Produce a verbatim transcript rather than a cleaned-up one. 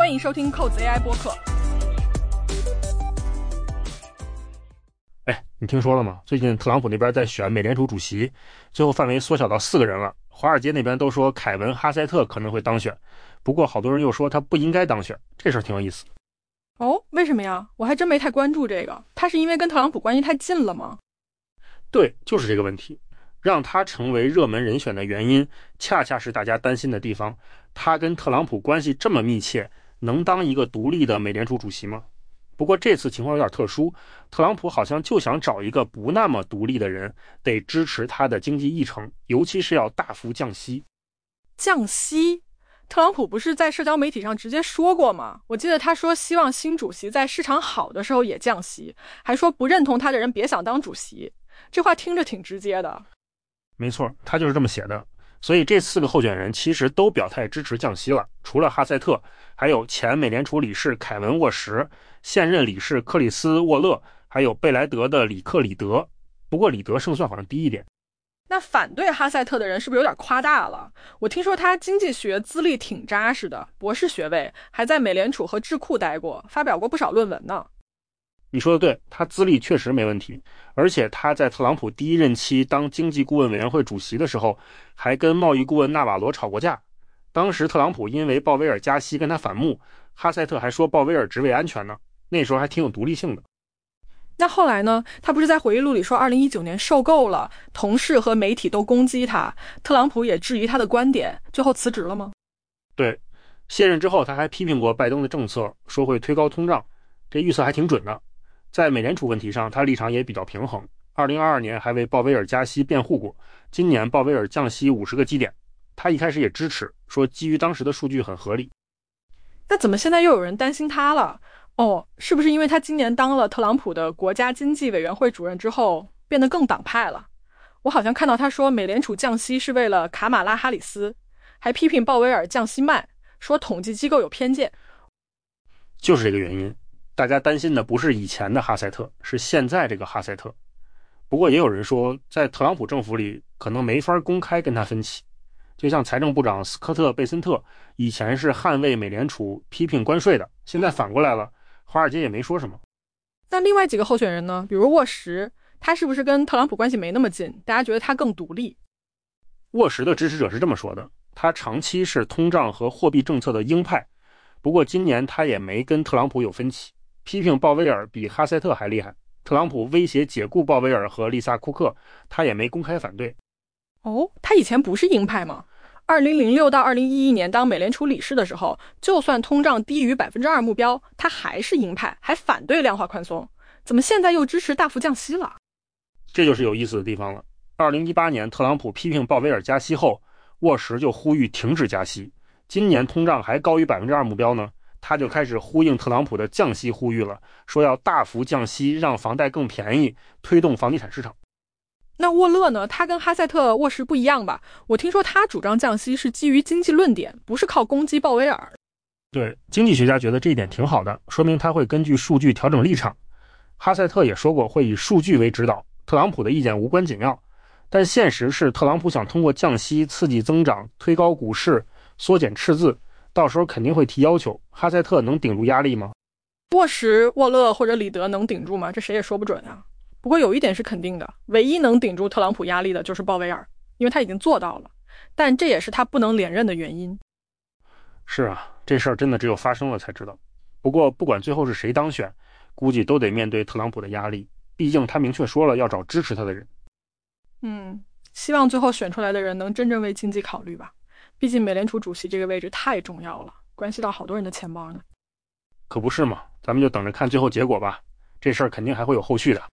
欢迎收听扣子 A I 播客。 哎，你听说了吗？最近特朗普那边在选美联储主席，最后范围缩小到四个人了。华尔街那边都说凯文·哈塞特可能会当选，不过好多人又说他不应该当选，这事儿挺有意思。 哦，为什么呀？我还真没太关注这个。他是因为跟特朗普关系太近了吗？ 对，就是这个问题。让他成为热门人选的原因，恰恰是大家担心的地方。他跟特朗普关系这么密切，能当一个独立的美联储主席吗？不过这次情况有点特殊，特朗普好像就想找一个不那么独立的人，得支持他的经济议程，尤其是要大幅降息。 降息？特朗普不是在社交媒体上直接说过吗？我记得他说希望新主席在市场好的时候也降息，还说不认同他的人别想当主席。这话听着挺直接的。 没错，他就是这么写的。所以这四个候选人其实都表态支持降息了，除了哈塞特，还有前美联储理事凯文·沃什，现任理事克里斯·沃勒，还有贝莱德的里克里德。不过里德胜算好像低一点。 那反对哈塞特的人是不是有点夸大了？我听说他经济学资历挺扎实的，博士学位，还在美联储和智库待过，发表过不少论文呢。 你说的对，他资历确实没问题，而且他在特朗普第一任期当经济顾问委员会主席的时候，还跟贸易顾问纳瓦罗吵过架。当时特朗普因为鲍威尔加息跟他反目，哈塞特还说鲍威尔职位安全呢，那时候还挺有独立性的。 那后来呢？他不是在回忆录里说二零一九年受够了，同事和媒体都攻击他，特朗普也质疑他的观点，最后辞职了吗？ 对，卸任之后他还批评过拜登的政策，说会推高通胀，这预测还挺准的。在美联储问题上，他立场也比较平衡。二零二二年还为鲍威尔加息辩护过，今年鲍威尔降息五十个基点，他一开始也支持，说基于当时的数据很合理。 那怎么现在又有人担心他了？哦，是不是因为他今年当了特朗普的国家经济委员会主任之后，变得更党派了？我好像看到他说美联储降息是为了卡马拉哈里斯，还批评鲍威尔降息慢，说统计机构有偏见。 就是这个原因。大家担心的不是以前的哈塞特，是现在这个哈塞特。不过也有人说，在特朗普政府里可能没法公开跟他分歧。就像财政部长斯科特·贝森特以前是捍卫美联储、批评关税的，现在反过来了，华尔街也没说什么。 那另外几个候选人呢？比如沃什，他是不是跟特朗普关系没那么近？大家觉得他更独立？ 沃什的支持者是这么说的，他长期是通胀和货币政策的鹰派，不过今年他也没跟特朗普有分歧。批评鲍威尔比哈塞特还厉害，特朗普威胁解雇鲍威尔和丽萨库克，他也没公开反对。 哦，他以前不是鹰派吗？二零零六到二零一一年当美联储理事的时候，就算通胀低于 百分之二 目标，他还是鹰派，还反对量化宽松。怎么现在又支持大幅降息了？ 这就是有意思的地方了。二零一八年特朗普批评鲍威尔加息后，沃什就呼吁停止加息。今年通胀还高于 百分之二 目标呢，他就开始呼应特朗普的降息呼吁了，说要大幅降息，让房贷更便宜，推动房地产市场。 那沃勒呢？他跟哈塞特、沃什不一样吧？我听说他主张降息是基于经济论点，不是靠攻击鲍威尔。 对，经济学家觉得这一点挺好的，说明他会根据数据调整立场。哈塞特也说过会以数据为指导，特朗普的意见无关紧要。但现实是特朗普想通过降息刺激增长，推高股市，缩减赤字，到时候肯定会提要求。哈塞特能顶住压力吗？ 沃什、沃勒或者里德能顶住吗？这谁也说不准啊。不过有一点是肯定的，唯一能顶住特朗普压力的就是鲍威尔，因为他已经做到了，但这也是他不能连任的原因。 是啊，这事儿真的只有发生了才知道。不过不管最后是谁当选，估计都得面对特朗普的压力，毕竟他明确说了要找支持他的人。 嗯，希望最后选出来的人能真正为经济考虑吧，毕竟美联储主席这个位置太重要了，关系到好多人的钱包呢。 可不是嘛，咱们就等着看最后结果吧，这事儿肯定还会有后续的。